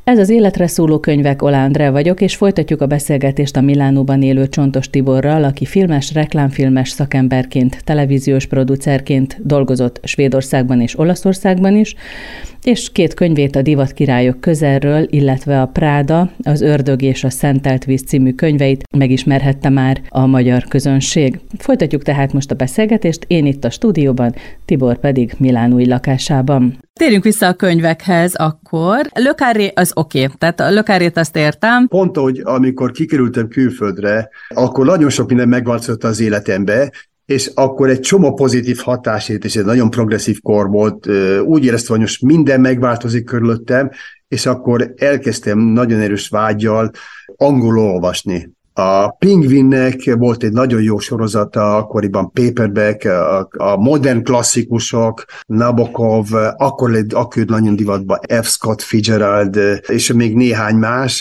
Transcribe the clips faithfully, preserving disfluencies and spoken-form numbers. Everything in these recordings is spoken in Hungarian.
Ez az Életre szóló könyvek, Oláh Andrea vagyok, és folytatjuk a beszélgetést a Milánóban élő Csontos Tiborral, aki filmes, reklámfilmes szakemberként, televíziós producerként dolgozott Svédországban és Olaszországban is, és két könyvét, a Divat királyok közelről, illetve a Práda, az Ördög és a Szentelt víz című könyveit megismerhette már a magyar közönség. Folytatjuk tehát most a beszélgetést, én itt a stúdióban, Tibor pedig milánói lakásában. Térjünk vissza a könyvekhez akkor. Le Carré az oké, okay. Tehát a Le Carrét azt értem. Pont, hogy amikor kikerültem külföldre, akkor nagyon sok minden megváltozott az életembe, és akkor egy csomó pozitív hatásért, és egy nagyon progresszív kor volt, úgy éreztem, hogy most minden megváltozik körülöttem, és akkor elkezdtem nagyon erős vággyal angolul olvasni. A Pingvinnek volt egy nagyon jó sorozata, akkoriban Paperback, a, a modern klasszikusok, Nabokov, akkor, akkor nagyon divatban F. Scott Fitzgerald, és még néhány más,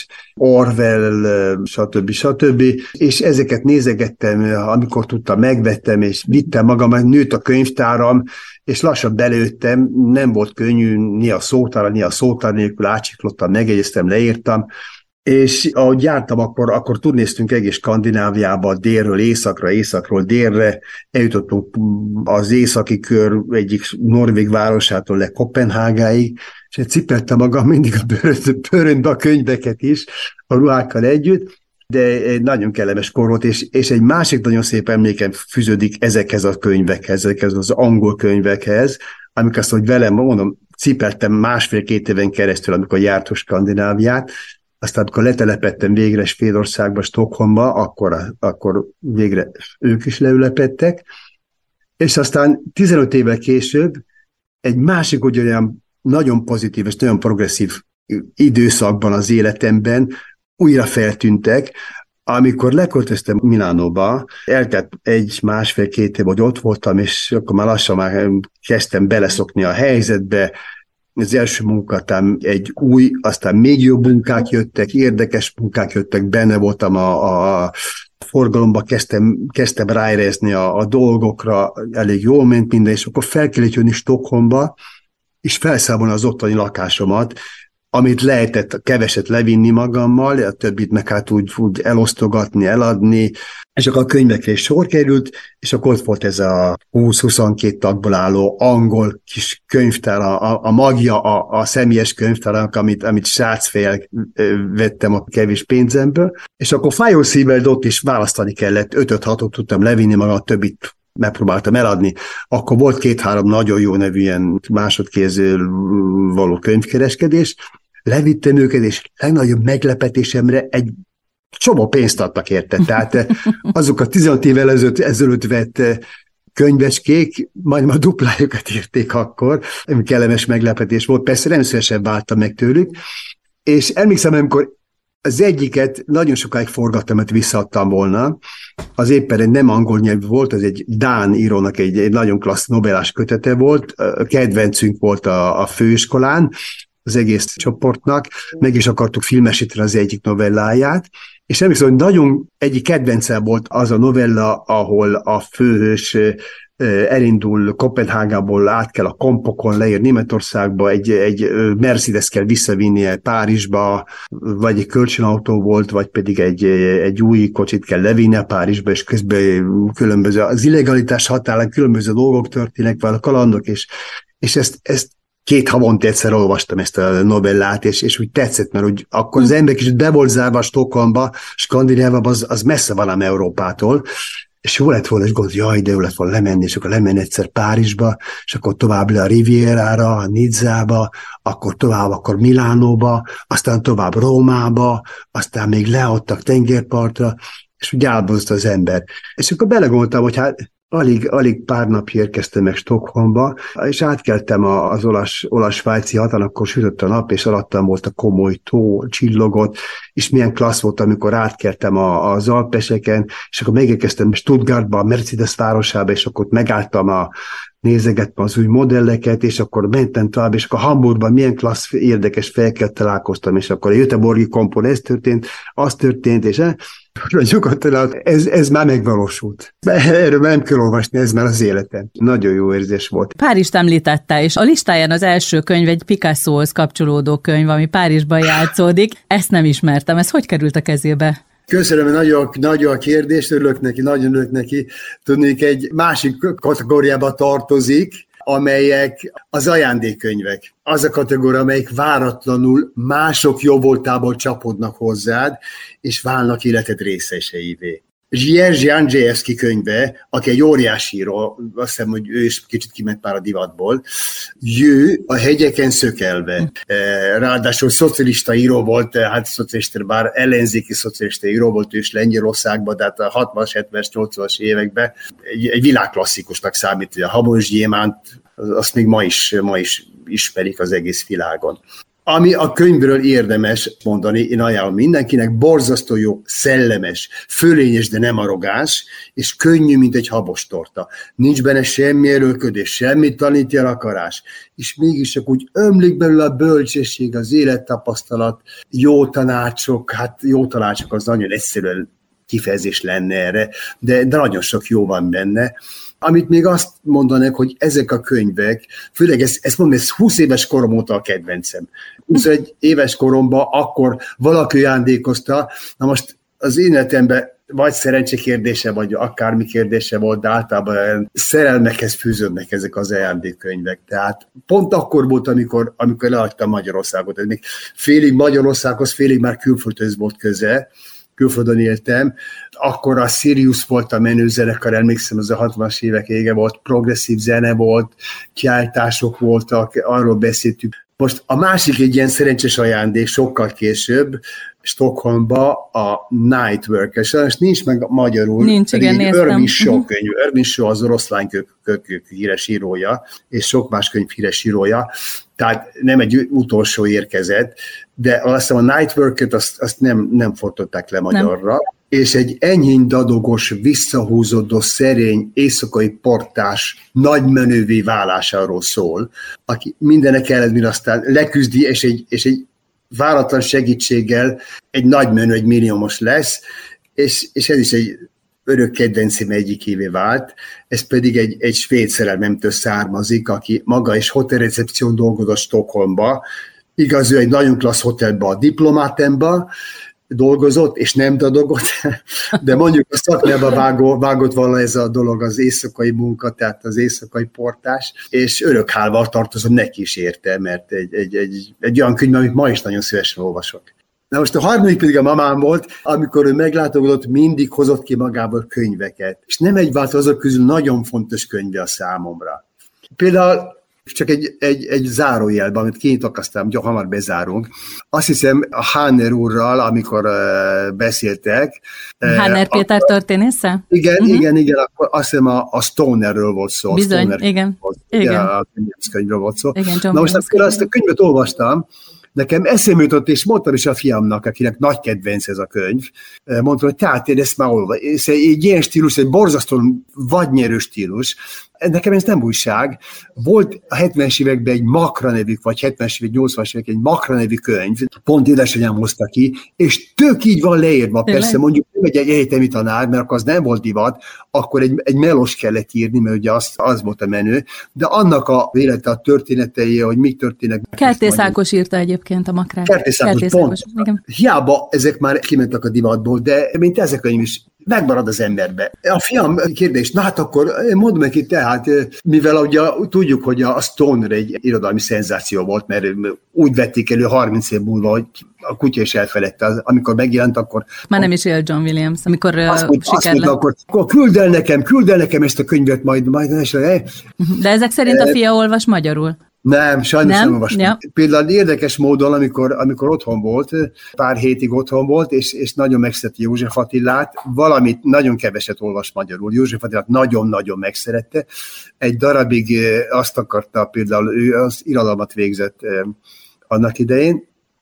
Orwell, stb. stb. És ezeket nézegettem, amikor tudtam, megvettem, és vittem magam, nőtt a könyvtáram, és lassan belőttem, nem volt könnyű, ni a szótára, ni a szótár nélkül átsiklottam, megjegyeztem, leírtam, és ahogy jártam, akkor, akkor turnéztünk egész Skandináviába, délről északra, északról délre, eljutottunk az északi kör egyik norvég városától le Kopenhágáig, és cipeltem magam mindig a bőröndbe a könyveket is, a ruhákkal együtt, de egy nagyon kellemes kor volt, és, és egy másik nagyon szép emlékem fűződik ezekhez a könyvekhez, ezekhez az angol könyvekhez, amikor azt, hogy velem, mondom, cipeltem másfél-két éven keresztül, amikor jártuk Skandináviát. Aztán, amikor letelepettem végre Svédországba, Stockholmba, akkor, akkor végre ők is leülepedtek, és aztán tizenöt évvel később egy másik ugyanolyan nagyon pozitív és nagyon progresszív időszakban az életemben újra feltűntek, amikor leköltöztem Milánóba, eltelt egy másfél-két év, hogy ott voltam, és akkor már lassan már kezdtem beleszokni a helyzetbe. Az első munkátám egy új, aztán még jobb munkák jöttek, érdekes munkák jöttek, benne voltam a, a forgalomba, kezdtem, kezdtem ráérezni a, a dolgokra, elég jól ment minden, és akkor fel kellett jönni Stockholmba, és felszámolni az ottani lakásomat, amit lehetett keveset levinni magammal, a többit meg hát úgy, úgy elosztogatni, eladni, és akkor a könyvekre is sor került, és akkor ott volt ez a húsz-huszonkettő tagból álló angol kis könyvtár, a, a magja a, a személyes könyvtárak, amit, amit srácfél vettem a kevés pénzemből, és akkor fájó szívvel ott is választani kellett, ötöt-hatot tudtam levinni magam, a többit megpróbáltam eladni. Akkor volt két-három nagyon jó nevű ilyen másodkézről való könyvkereskedés, levittem őket, és legnagyobb meglepetésemre egy csomó pénzt adtak érte. Tehát azok a tizenöt évvel ezelőtt, ezelőtt vett könyvecskék, majdnem a duplájukat írték akkor, ami kellemes meglepetés volt. Persze nem szívesen váltam meg tőlük, és emlékszem, amikor az egyiket nagyon sokáig forgattam, mert visszaadtam volna. Az éppen egy nem angol nyelvű volt, az egy dán írónak egy, egy nagyon klassz novellás kötete volt, a kedvencünk volt a, a főiskolán, az egész csoportnak, meg is akartuk filmesíteni az egyik novelláját, és emlékszem, hogy nagyon egyik kedvence volt az a novella, ahol a főhős elindul Kopenhágából, át kell a kompokon leér Németországba, egy, egy Mercedes kell visszavinnie Párizsba, vagy egy kölcsönautó volt, vagy pedig egy, egy új kocsit kell levinnie Párizsba, és közben különböző, az illegalitás határán különböző dolgok történnek, vagy a kalandok, és, és ezt, ezt két havonta egyszer olvastam ezt a novellát, és, és úgy tetszett, mert úgy akkor az ember kicsit be volt zárva Stockholmba, Skandináviában, az, az messze van ám Európától, és jó lett volna, és gondolt, jaj, de jó lett volna lemenni, és akkor lemenni egyszer Párizsba, és akkor tovább le a Rivierára, a Nizzába, akkor tovább akkor Milánóba, aztán tovább Rómába, aztán még leadtak tengerpartra, és úgy álbozott az ember. És akkor belegondoltam, hogy hát Alig, alig pár nap érkeztem meg Stockholmba, és átkeltem az olasz, olasz-svájci határon, akkor sütött a nap, és alattam volt a komoly tó, csillogott, és milyen klassz volt, amikor átkeltem a, az Alpeseken, és akkor megérkeztem Stuttgartba, a Mercedes városába, és akkor megálltam a, nézegettem az új modelleket, és akkor mentem tovább, és akkor Hamburgban milyen klassz, érdekes fejekkel találkoztam, és akkor a Göteborgi Kompon ez történt, az történt, és nyugodtan, ez, ez már megvalósult. Erről nem kell olvasni, ez már az életem. Nagyon jó érzés volt. Párizst említette, és a listáján az első könyv egy Picassohoz kapcsolódó könyv, ami Párizsban játszódik. Ezt nem ismertem. Ez hogy került a kezébe? Köszönöm, nagyon, nagyon a kérdést, örülök neki, nagyon örülök neki. Tudnék, egy másik kategóriába tartozik, amelyek az ajándékkönyvek. Az a kategória, amelyek váratlanul mások jóvoltából csapodnak hozzád, és válnak életed részeseivé. Jerzy Andrzejewski könyve, aki egy óriási író, azt hiszem, hogy ő is kicsit kiment már a divatból, Jő a hegyeken szökelve. Ráadásul szocialista író volt, hát szocialista, bár ellenzéki szocialista író volt ő is Lengyelországban, de hát a hatvanas, hetvenes, nyolcvanas években egy, egy világklasszikusnak számít, hogy a Habos Gyémánt, azt még ma is, ma is ismerik az egész világon. Ami a könyvről érdemes mondani, én ajánlom mindenkinek, borzasztó jó, szellemes, fölényes, de nem arrogáns, és könnyű, mint egy habostorta. Nincs benne semmi erőlködés, semmit tanítja a akarás, és mégis csak úgy ömlik belőle a bölcsesség, az élettapasztalat, jó tanácsok, hát jó tanácsok az nagyon egyszerűen kifejezés lenne erre, de, de nagyon sok jó van benne. Amit még azt mondanak, hogy ezek a könyvek, főleg ezt, ezt mondom, ez húsz éves korom óta a kedvencem. huszonegy éves koromban akkor valaki ajándékozta, na most az én életemben vagy szerencse kérdése, vagy akármi kérdése volt, de általában szerelmekhez fűződnek ezek az ajándékkönyvek. Tehát pont akkor volt, amikor, amikor leadtam Magyarországot. Ez még félig Magyarországhoz, félig már külföldhöz volt köze, külföldön éltem, akkor a Sirius volt a menőzenekar, emlékszem, az a hatvanas évek ége volt, progresszív zene volt, kiáltások voltak, arról beszéltük. Most a másik egy ilyen szerencsés ajándék, sokkal később, Stockholmba a Night Worker, és nincs meg magyarul. Nincs, igen, néztem. Irving Shaw könyv. Irving Shaw az oroszlánkökök híres írója, és sok más könyv híres írója, tehát nem egy utolsó érkezett, de azt hiszem a Night Worker-t azt, azt nem, nem fordították le magyarra, nem. És egy enyhén dadogos, visszahúzódó, szerény, éjszakai portás nagymenővé válásáról szól, aki mindenek ellenére aztán leküzdi, és egy, és egy váratlan segítséggel egy nagymenő, egy milliómos lesz, és, és ez is egy örök kedvencém egyikévé vált, ez pedig egy, egy svéd szerelmemtől származik, aki maga is hotelrecepción dolgozott Stockholmba, igaz, ő egy nagyon klassz hotelben, a Diplomátenba dolgozott, és nem dadogott, de mondjuk a szakmába vágó, vágott vala ez a dolog, az éjszakai munka, tehát az éjszakai portás, és örök hálval tartozom neki is érte, mert egy, egy, egy, egy olyan könyv, amit ma is nagyon szívesen olvasok. Na most a harmadik pedig a mamám volt, amikor ő meglátogatott, mindig hozott ki magából könyveket, és nem egy vált azok közül nagyon fontos könyve a számomra. Például csak egy, egy, egy zárójelben, amit kinyitok, aztán hamar bezárunk. Azt hiszem, a Háner úrral, amikor uh, beszéltek. Háner uh, Péter történésze? Igen, uh-huh. igen, igen, akkor azt hiszem a, a Stonerről volt szó. Bizony, Stoner igen. Volt, igen. igen. A könyvről volt szó. Igen, na most akkor azt a könyvet olvastam, nekem eszembe jutott, és mondtam is a fiamnak, akinek nagy kedvenc ez a könyv, mondtam, hogy tehát én ezt már olvastam. Ez egy ilyen stílus, egy borzasztó vadnyerő stílus. Nekem ez nem újság. Volt a hetvenes években egy Makra nevű, vagy hetvenes évek, nyolcvanas évek egy Makra nevű könyv, pont édesanyám hozta ki, és tök így van leírva. Tényleg? Persze mondjuk nem egy, egy egyetemi tanár, mert akkor az nem volt divat, akkor egy, egy melos kellett írni, mert ugye az, az volt a menő, de annak a élete, a történetei, hogy mi történnek. Kertész Ákos írta egyébként a Makrát. Kertész Ákos, pont. Igen. Hiába ezek már kimentek a divatból, de mint ezek könyv is megmarad az emberbe. A fiam kérdés, na hát akkor mondd neki tehát, mivel ugye tudjuk, hogy a Stoner egy irodalmi szenzáció volt, mert úgy vették elő harminc év múlva, hogy a kutya is elfeledte, amikor megjelent, akkor... Már nem is él John Williams, amikor azt uh, siker lett. Akkor, akkor küld el nekem, küld el nekem ezt a könyvet, majd... majd eh. De ezek szerint a fia olvas magyarul? Nem, sajnos nem, nem olvastam. Ja. Például érdekes módon, amikor, amikor otthon volt, pár hétig otthon volt, és, és nagyon megszereti József Attilát, valamit nagyon keveset olvas magyarul. József Attilát nagyon-nagyon megszerette. Egy darabig azt akarta, például ő az irodalmat végzett annak idején,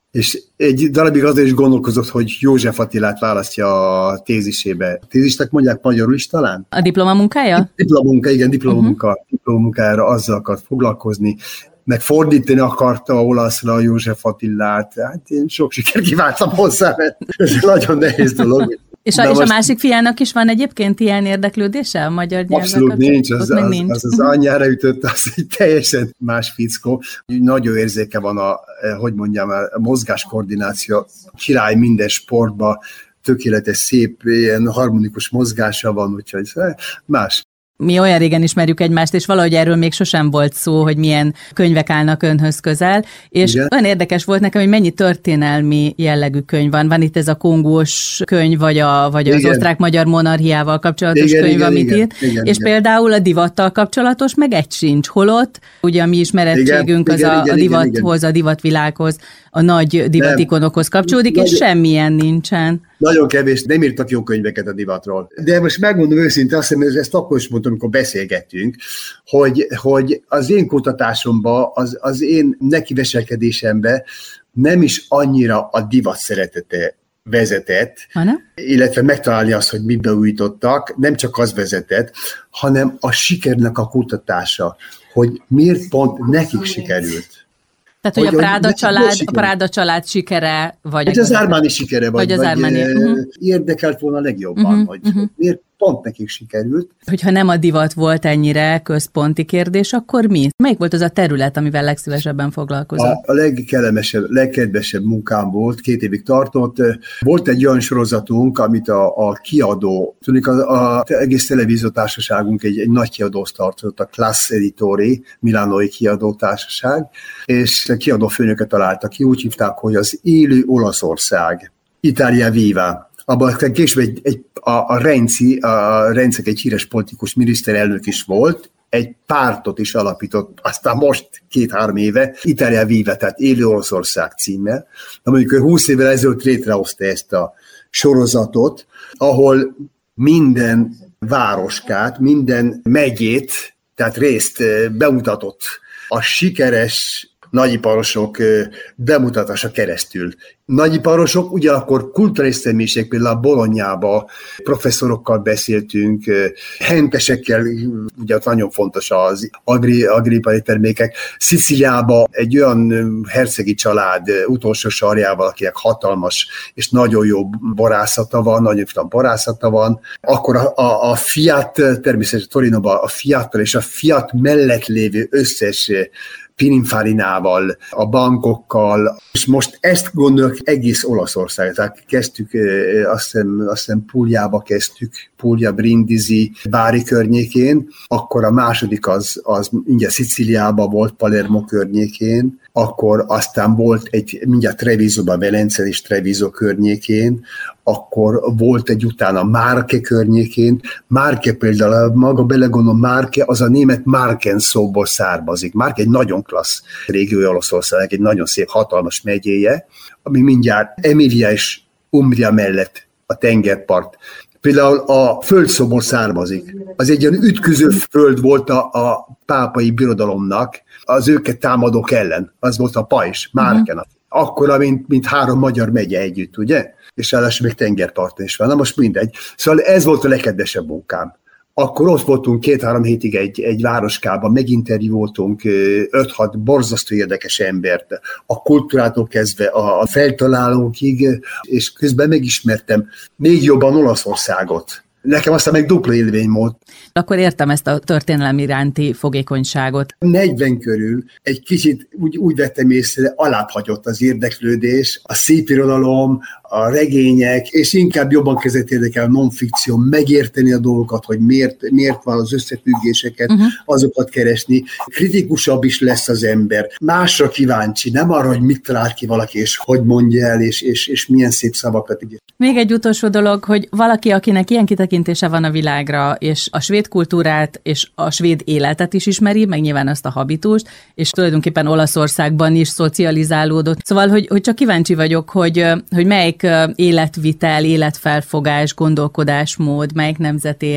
És egy darabig azon is gondolkozott, hogy József Attilát választja a tézisébe. A tézisnek mondják magyarul is talán? A diplomamunkája? Diplomamunka, igen, diplomamunka. Uh-huh. Diplomamunkára azzal akart foglalkozni, meg fordítani akarta olaszra a József Attilát. Hát én sok sikert kívántam hozzá, mert ez egy nagyon nehéz dolog. És, a, és most... a másik fiának is van egyébként ilyen érdeklődése a magyar nyelvvel? Abszolút nincs, az az, nincs. az az anyjára ütött, az egy teljesen más fickó. Nagyon érzéke van a, hogy mondjam, a mozgáskoordináció, király minden sportban, tökéletes, szép, ilyen harmonikus mozgása van, úgyhogy más. Mi olyan régen ismerjük egymást, és valahogy erről még sosem volt szó, hogy milyen könyvek állnak önhöz közel, és igen. Olyan érdekes volt nekem, hogy mennyi történelmi jellegű könyv van. Van itt ez a kongós könyv, vagy, a, vagy az osztrák-magyar monarchiával kapcsolatos igen, könyv, igen, amit igen, írt, igen, és igen. Például a divattal kapcsolatos, meg egy sincs, holott, ugye a mi ismerettségünk igen, az igen, a, igen, a divathoz, igen. a divatvilághoz, a nagy divatikonokhoz kapcsolódik, nem. és Nagy... semmilyen nincsen. Nagyon kevés, nem írtak jó könyveket a divatról. De most megmondom őszintén, azt hiszem, ezt akkor is mondtam, amikor beszélgettünk, hogy, hogy az én kutatásomban, az, az én nekiveselkedésemben nem is annyira a divat szeretete vezetett, Hanem? illetve megtalálni azt, hogy mit beújítottak, nem csak az vezetett, hanem a sikernek a kutatása, hogy miért pont nekik sikerült. Tehát, hogy, hogy a Práda család, a Práda család sikere, vagy... Hogy az Armani sikere, vagy, vagy, az Armani. vagy uh-huh. érdekelt volna legjobban, uh-huh. hogy uh-huh. miért pont nekik sikerült. Hogyha nem a divat volt ennyire központi kérdés, akkor mi? Melyik volt az a terület, amivel legszívesebben foglalkozott? A, a legkellemesebb, legkedvesebb munkám volt, két évig tartott. Volt egy olyan sorozatunk, amit a, a kiadó, tudjuk, az egész televíziótársaságunk egy, egy nagy kiadót tartott, a Class Editori, milánói kiadótársaság, és a kiadófőnöket találtak ki, úgy hívták, hogy az élő Olaszország, Italia Viva. Abban később egy, egy, a, a Renzi, a Renzek egy híres politikus miniszterelnök is volt, egy pártot is alapított, aztán most két-három éve, Italia Viva, tehát élő Olaszország címmel. De mondjuk ő húsz évvel ezelőtt létrehozta ezt a sorozatot, ahol minden városkát, minden megyét, tehát részt bemutatott a sikeres nagyiparosok bemutatása keresztül. Nagyiparosok, ugyanakkor kulturális személyiség, például a Bolognába professzorokkal beszéltünk, hentesekkel, ugye nagyon fontos az agri, agripari termékek. Szicíliába egy olyan hercegi család utolsó sarjával, akinek hatalmas és nagyon jó borászata van, nagyon finom borászata van. Akkor a, a, a Fiat, természetesen Torinoban a Fiattal és a Fiat mellett lévő összes Pininfarinával, a bankokkal, és most ezt gondolok egész Olaszország. Tehát kezdtük, azt hiszem, azt hiszem Pugliába kezdtük, Puglia, Brindisi, Bari környékén, akkor a második az, az mindjárt Szicíliában volt, Palermo környékén, akkor aztán volt egy mindjárt Trevisoban, Velence és Treviso környékén, akkor volt egy utána Márke környékén. Márke például, maga belegondolom, Márke az a német Márken szóból származik. Márke egy nagyon klassz régiója Olaszországnak, egy nagyon szép, hatalmas megyéje, ami mindjárt Emilia és Umbria mellett a tengerpart. Például a földszobor származik. Az egy ilyen ütköző föld volt a, a pápai birodalomnak, az őket támadók ellen. Az volt a pajzs, Márken. Uh-huh. Akkora, mint, mint három magyar megye együtt, ugye? És ráadásul még tengerparton is van. Na most mindegy. Szóval ez volt a legkedvesebb munkám. Akkor ott voltunk két-három hétig egy, egy városkában, meginterjúoltunk öt-hat borzasztó érdekes embert, a kultúrától kezdve a, a feltalálókig, és közben megismertem még jobban Olaszországot. Nekem aztán meg dupla élmény volt. Akkor értem ezt a történelem iránti fogékonyságot. negyven körül egy kicsit úgy, úgy vettem észre, alább hagyott az érdeklődés, a szépirodalom, a regények, és inkább jobban kezdett érdekel a non-fikció, megérteni a dolgokat, hogy miért, miért van az összefüggéseket, uh-huh. azokat keresni. Kritikusabb is lesz az ember. Másra kíváncsi, nem arra, hogy mit talált ki valaki, és hogy mondja el, és, és, és milyen szép szavakat. Még egy utolsó dolog, hogy valaki, akinek ilyen kitekintése van a világra, és a svéd kultúrát, és a svéd életet is ismeri, meg nyilván azt a habitust, és tulajdonképpen Olaszországban is szocializálódott. Szóval, hogy, hogy csak kíváncsi vagyok, hogy, hogy melyik életvitel, életfelfogás, gondolkodásmód, melyik nemzeti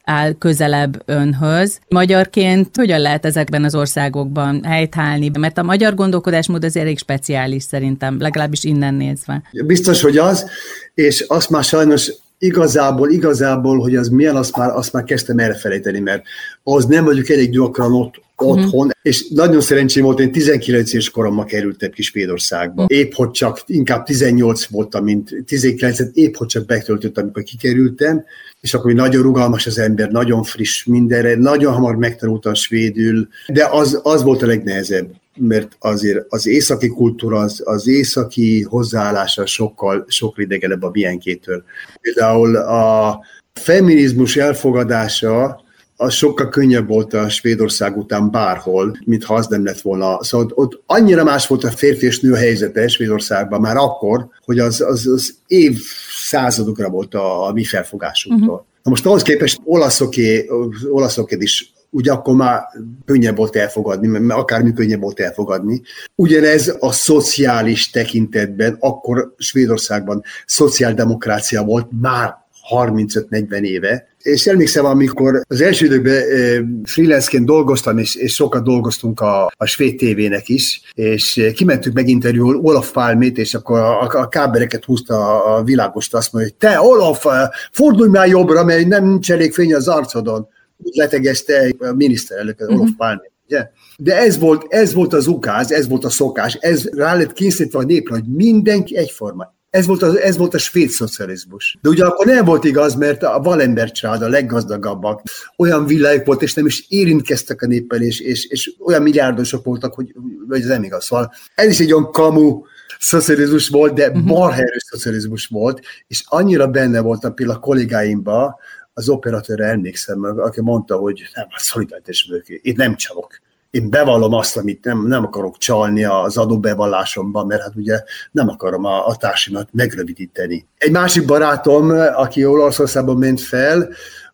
áll közelebb önhöz. Magyarként hogyan lehet ezekben az országokban helytállni? Mert a magyar gondolkodásmód azért elég speciális szerintem, legalábbis innen nézve. Biztos, hogy az, és azt már sajnos igazából, igazából, hogy az milyen, azt már, azt már kezdtem elfelejteni, mert az nem vagyok elég gyakran ott, otthon, uh-huh. és nagyon szerencsém volt, én tizenkilenc éves koromban kerültem ki Svédországba. Uh-huh. Épp hogy csak, inkább tizennyolc voltam, mint tizenkilencet, épp hogy csak betöltöttem, amikor kikerültem, és akkor nagyon rugalmas az ember, nagyon friss mindenre, nagyon hamar megtanultam svédül, de az, az volt a legnehezebb, mert azért az északi kultúra, az, az északi hozzáállása sokkal, sokkal idegenebb a miénkétől. Például a feminizmus elfogadása az sokkal könnyebb volt a Svédország után bárhol, mintha az nem lett volna. Szóval ott annyira más volt a férfi és nő helyzete Svédországban már akkor, hogy az, az, az évszázadokra volt a, a mi felfogásunktól. Uh-huh. Na most ahhoz képest olaszoké, olaszoké is ugye akkor már könnyebb volt elfogadni, mert akármi könnyebb volt elfogadni. Ugyanez a szociális tekintetben, akkor Svédországban szociáldemokrácia volt már harmincöt-negyven éve, és emlékszem, amikor az első időkben freelance-ként dolgoztam, és, és sokat dolgoztunk a, a svéd tévének is, és kimentünk meg interjúul Olof Palmét, és akkor a, a kábeleket húzta a világost, azt mondja, hogy te Olof, fordulj már jobbra, mert nem nincs elég fény az arcodon. Úgy letegezte a miniszterelnök, uh-huh. Olof Palme. Ugye? De ez volt, ez volt az ukáz, ez volt a szokás, ez rá lett kényszerítve a népre, hogy mindenki egyforma. Ez volt, a, ez volt a svéd szocializmus. De ugye akkor nem volt igaz, mert a Wallenberg család a leggazdagabbak, olyan villájuk volt, és nem is érintkeztek a néppel, és, és, és olyan milliárdosok voltak, hogy, hogy ez nem igaz. Szóval ez is egy olyan kamu szocializmus volt, de uh-huh. marha erős szocializmus volt, és annyira benne voltam például a kollégáimban, az operatőrre emlékszem, aki mondta, hogy nem, hát szolidaritás vagyok, én nem csalok. Én bevallom azt, amit nem, nem akarok csalni az adóbevallásomban, mert hát ugye nem akarom a, a társimat megrövidíteni. Egy másik barátom, aki Olaszországban ment fel,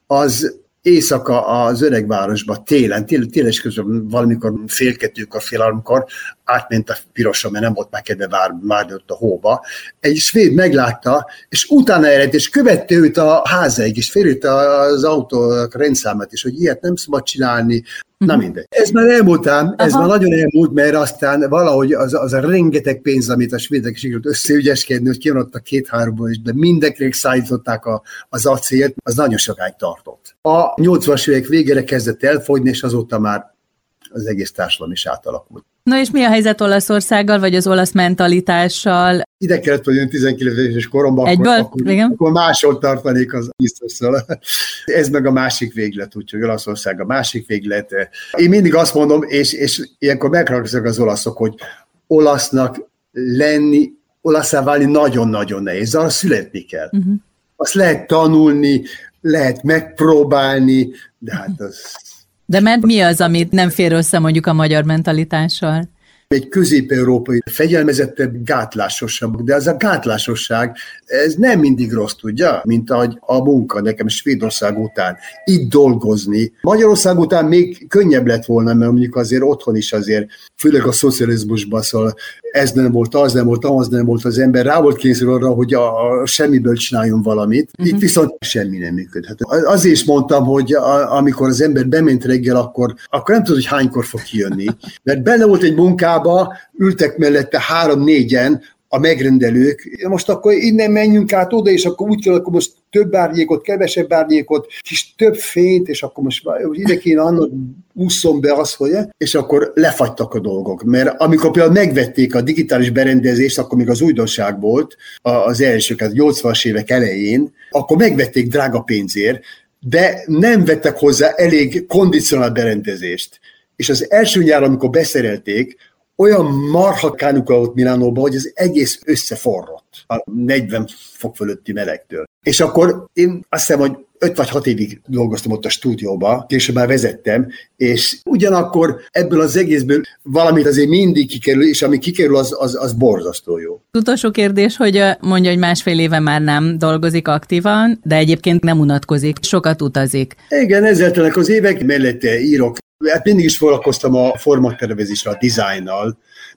az éjszaka az öregvárosba télen, télen, télen is közben valamikor fél kettőkor, fél háromkor átment a pirosra, mert nem volt már kedve vár, várni ott a hóba. Egy svéd meglátta, és utána eredt, és követte őt a házáig, és félült az autó rendszámát is, hogy ilyet nem szabad csinálni. Na mindegy. Ez már elmúlt ám, ez Aha. már nagyon elmúlt, mert aztán valahogy az, az a rengeteg pénz, amit a svédek sikerült összeügyeskedni, hogy kimaradtak két-háromból is, de mindenkinek szállították a, az acélt, az nagyon sokáig tartott. A nyolcvanas évek végére kezdett elfogyni, és azóta már az egész társadalom is átalakult. Na és mi a helyzet Olaszországgal, vagy az olasz mentalitással? Ide kellett, hogy jön tizenkilenc éves koromban, akkor, akkor, akkor máshol tartanék az biztosan. Ez meg a másik véglet, úgyhogy Olaszország a másik véglet. Én mindig azt mondom, és, és ilyenkor meghallgatnak az olaszok, hogy olasznak lenni, olaszá válni nagyon-nagyon nehéz, arra születni kell. Uh-huh. Azt lehet tanulni, lehet megpróbálni, de hát az... De mert mi az, amit nem fér össze mondjuk a magyar mentalitással? Egy közép-európai fegyelmezettebb, gátlásosabb, de az a gátlásosság, ez nem mindig rossz, tudja, mint ahogy a munka nekem Svédország után, itt dolgozni. Magyarország után még könnyebb lett volna, mert mondjuk azért otthon is azért, főleg a szocializmusban, szóval ez nem volt, az nem volt, az nem volt, az ember rá volt kényszerű arra, hogy a, a semmiből csináljon valamit. Uh-huh. Itt viszont semmi nem működhet. Azért is mondtam, hogy a, amikor az ember bement reggel, akkor, akkor nem tudod, hogy hánykor fog kijönni, mert benne volt egy munkába, ültek mellette három-négyen a megrendelők, most akkor innen menjünk át oda, és akkor úgy kell, akkor most több árnyékot, kevesebb árnyékot, kis több fényt, és akkor most ide kéne annak ússzon be az, hogy és akkor lefagytak a dolgok. Mert amikor például megvették a digitális berendezést, akkor még az újdonság volt az elsőket, nyolcvanas évek elején, akkor megvették drága pénzért, de nem vettek hozzá elég kondicionált berendezést. És az első nyár, amikor beszerelték, olyan marha kánuka volt Milánóban, hogy az egész összeforrott a negyven fok fölötti melegtől. És akkor én azt hiszem, hogy öt vagy hat évig dolgoztam ott a stúdióba, később már vezettem, és ugyanakkor ebből az egészből valamit azért mindig kikerül, és ami kikerül, az, az, az borzasztó jó. Utolsó kérdés, hogy mondja, hogy másfél éve már nem dolgozik aktívan, de egyébként nem unatkozik, sokat utazik. Igen, ezzel telnek az évek, mellette írok. Hát mindig is foglalkoztam a formatervezéssel, a dizájnnal,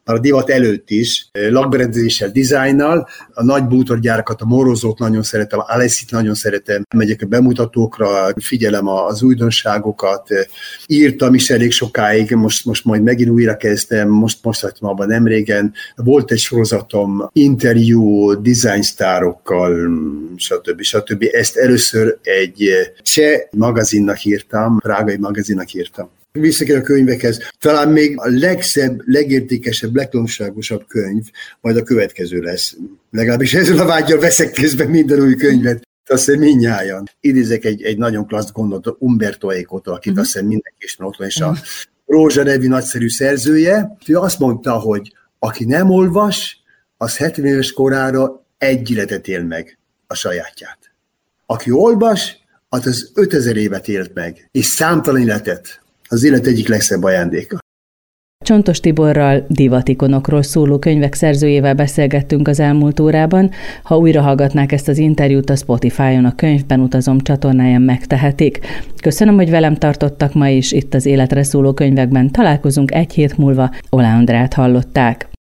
már a divat előtt is, lakberendezéssel, dizájnnal. A nagy bútorgyárakat, a Morozót nagyon szeretem, Alessit nagyon szeretem, megyek a bemutatókra, figyelem az újdonságokat. Írtam is elég sokáig, most, most majd megint újra kezdtem, most, most hagytam abban nem régen. Volt egy sorozatom, interjú dizájnsztárokkal, stb. stb. Ezt először egy cseh magazinnak írtam, prágai magazinnak írtam. Visszakér a könyvekhez. Talán még a legszebb, legértékesebb, legtanulságosabb könyv majd a következő lesz. Legalábbis ezzel a vággyal veszek közben minden új könyvet. Azt hiszem mindnyájan. Idézek egy, egy nagyon klassz gondot, Umberto Eco-tól, akit uh-huh. azt hiszem mindenki ismer, ott van, és a Rózsa nevű nagyszerű szerzője. Ő azt mondta, hogy aki nem olvas, az hetven éves korára egy életet él meg, a sajátját. Aki olvas, az az ötezer évet élt meg, és számtalan életet. Az élet egyik legszebb ajándéka. Csontos Tiborral, divatikonokról szóló könyvek szerzőjével beszélgettünk az elmúlt órában. Ha újra hallgatnák ezt az interjút, a Spotify-on a Könyvben utazom csatornáján megtehetik. Köszönöm, hogy velem tartottak ma is itt az Életre szóló könyvekben. Találkozunk egy hét múlva. Oláh Andrát hallották.